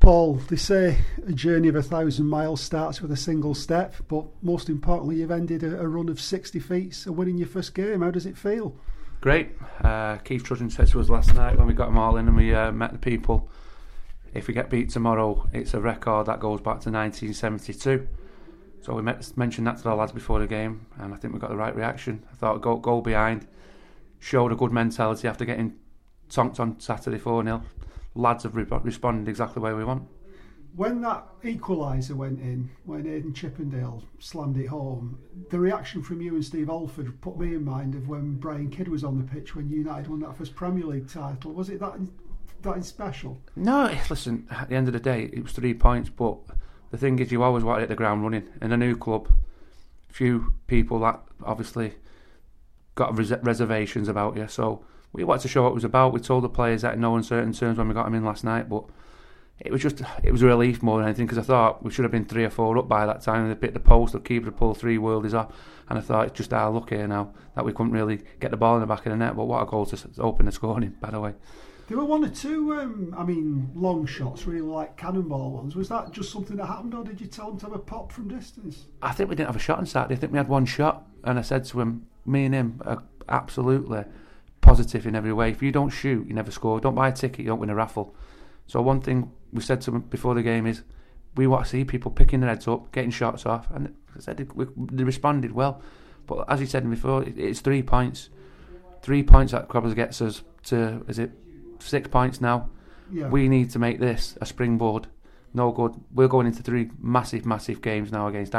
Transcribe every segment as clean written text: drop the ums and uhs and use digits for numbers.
Paul, they say a journey of 1,000 miles starts with a single step, but most importantly, you've ended a run of 60 feats and winning your first game. How does it feel? Great. Keith Trudgeon said to us last night when we got them all in and we met the people, if we get beat tomorrow, it's a record that goes back to 1972. So we mentioned that to the lads before the game, and I think we got the right reaction. I thought goal behind, showed a good mentality after getting tonked on Saturday 4-0. Lads have responded exactly the way we want. When that equaliser went in, when Aidan Chippendale slammed it home, the reaction from you and Steve Alford put me in mind of when Brian Kidd was on the pitch when United won that first Premier League title. Was it that special? No, listen, at the end of the day, it was 3 points, but the thing is, you always want to hit the ground running. In a new club, few people that obviously got reservations about you, so we wanted to show what it was about. We told the players that in no uncertain terms when we got them in last night, but it was a relief more than anything, because I thought we should have been 3 or 4 up by that time. They picked the post, the keeper had pulled 3 worldies off, and I thought it's just our luck here now that we couldn't really get the ball in the back of the net. But what a goal to open the scoring, by the way. There were 1 or 2, long shots, really like cannonball ones. Was that just something that happened, or did you tell them to have a pop from distance? I think we didn't have a shot on Saturday. I think we had 1 shot, and I said to him, me and him are absolutely positive in every way. If you don't shoot, you never score. Don't buy a ticket, you don't win a raffle. So one thing we said to them before the game is, we want to see people picking their heads up, getting shots off, and I said they responded well. But as he said before, it's 3 points. 3 points that Crobbers gets us to, is it 6 points now? Yeah. We need to make this a springboard. No good. We're going into 3 massive games now against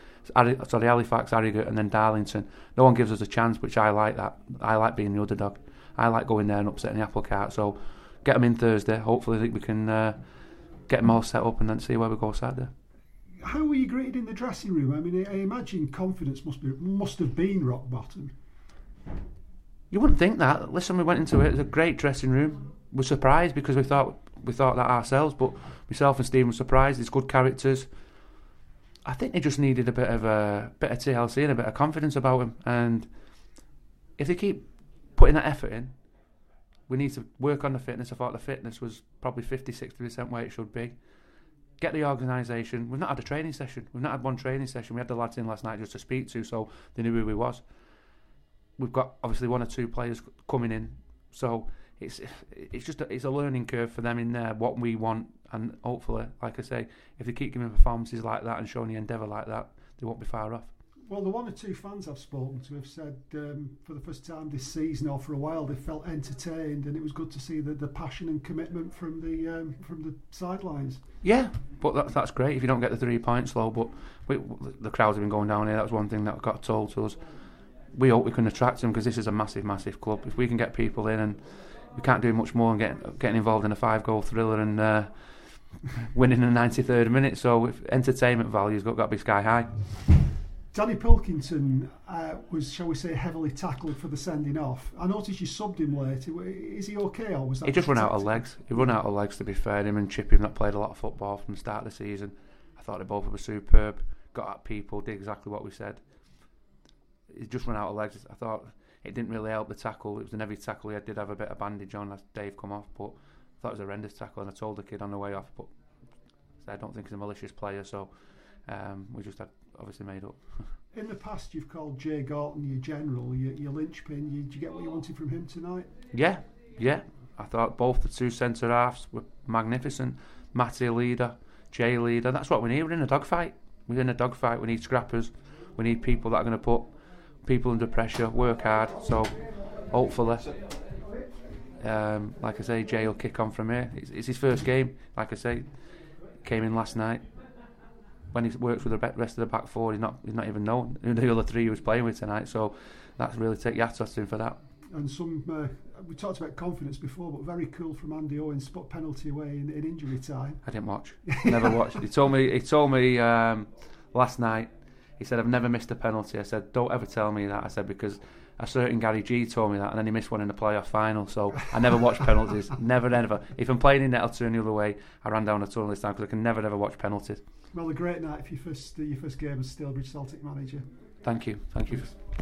Halifax, Harrogate, and then Darlington. No one gives us a chance, which I like that. I like being the underdog. I like going there and upsetting the apple cart. So get them in Thursday. Hopefully we can get them all set up and then see where we go Saturday. How were you greeted in the dressing room? I mean, I imagine confidence must have been rock bottom. You wouldn't think that. Listen, we went into it. It was a great dressing room. We're surprised because we thought that ourselves, but myself and Stephen were surprised. There's good characters. I think they just needed a bit of TLC and a bit of confidence about him. And if they keep putting that effort in, we need to work on the fitness. I thought the fitness was probably 50-60% where it should be. Get the organisation. We've not had a training session. We've not had 1 training session. We had the lads in last night just to speak to, so they knew who we was. We've got obviously 1 or 2 players coming in, so it's a learning curve for them in there, what we want, and hopefully, like I say, if they keep giving performances like that and showing the endeavour like that, they won't be far off. Well, the 1 or 2 fans I've spoken to have said for the first time this season or for a while they felt entertained, and it was good to see the passion and commitment from the sidelines. Yeah, but that's great if you don't get the 3 points though. But the crowds have been going down here. That was one thing that got told to us. We hope we can attract them because this is a massive club. If we can get people in, and we can't do much more than getting involved in a 5-goal thriller and winning in the 93rd minute. So if entertainment value's got to be sky high. Danny Pilkington was, shall we say, heavily tackled for the sending off. I noticed you subbed him late. Is he okay, or was that? He just run out of legs. He run out of legs, to be fair. Him and Chippy have not played a lot of football from the start of the season. I thought they both were superb. Got at people, did exactly what we said. He just run out of legs. I thought it didn't really help the tackle. It was an heavy tackle. He did have a bit of bandage on as Dave come off, but I thought it was a horrendous tackle, and I told the kid on the way off, but I don't think he's a malicious player, so we just had obviously made up. In the past, you've called Jay Gorton your general, your linchpin. Did you get what you wanted from him tonight? Yeah. I thought both the 2 centre halves were magnificent. Matty leader, Jay leader. That's what we need. We're in a dogfight. We need scrappers. We need people that are going to put people under pressure, work hard. So hopefully, like I say, Jay will kick on from here. It's his first game. Like I say, came in last night. When he works with the rest of the back 4, he's not even known who the other 3 he was playing with tonight. So that's really take your hat off to him for that. And we talked about confidence before, but very cool from Andy Owens to put penalty away in injury time. I didn't watch. Never watched. He told me last night. He said, I've never missed a penalty. I said, don't ever tell me that. I said, because a certain Gary G told me that, and then he missed one in the playoff final. So I never watch penalties. Never. If I'm playing in net, I'll turn the other way. I ran down a tunnel this time because I can never watch penalties. Well, a great night for your first game as Stalybridge Celtic manager. Thank you.